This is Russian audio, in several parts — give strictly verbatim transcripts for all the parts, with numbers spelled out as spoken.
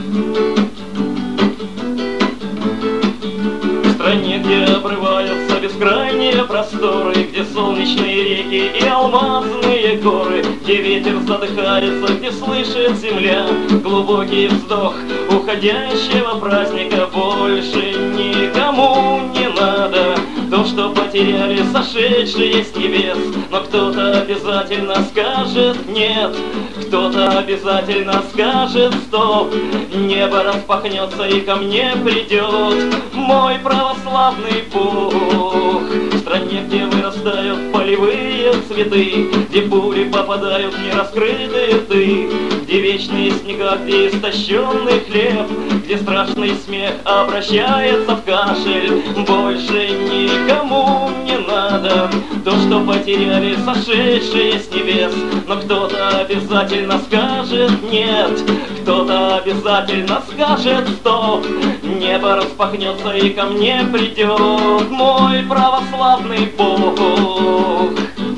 В стране, где обрываются бескрайние просторы, где солнечные реки и алмазные горы, где ветер задыхается, где слышит земля глубокий вздох уходящего праздника, больше никому не надо то, что потеряли сошедшие с небес. Но кто-то обязательно скажет нет, кто-то обязательно скажет стоп. Небо распахнется и ко мне придет мой православный Бог. В стране, где вырастают полевые цветы, где пули попадают в нераскрытые рты, где вечные снега, где истощенный хлеб, где страшный смех обращается в кашель, больше никому не надо то, что потеряли сошедшие с небес. Но кто-то обязательно скажет нет, кто-то обязательно скажет стоп. Небо распахнется и ко мне придет мой православный Бог.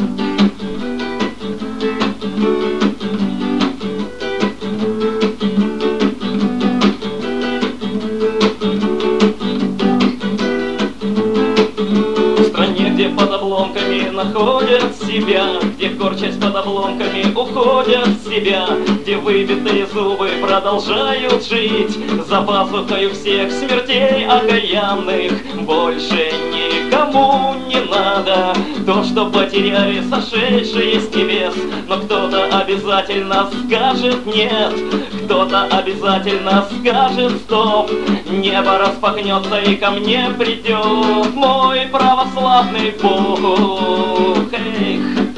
Где под обломками находят себя, где, корчась под обломками, уходят в себя, где выбитые зубы продолжают жить за пазухой всех смертей окаянных, больше никому не надо то, что потеряли сошедшие с небес. Но кто-то обязательно скажет нет, кто-то обязательно скажет стоп. Небо распахнется и ко мне придет мой православный Бог. Эх.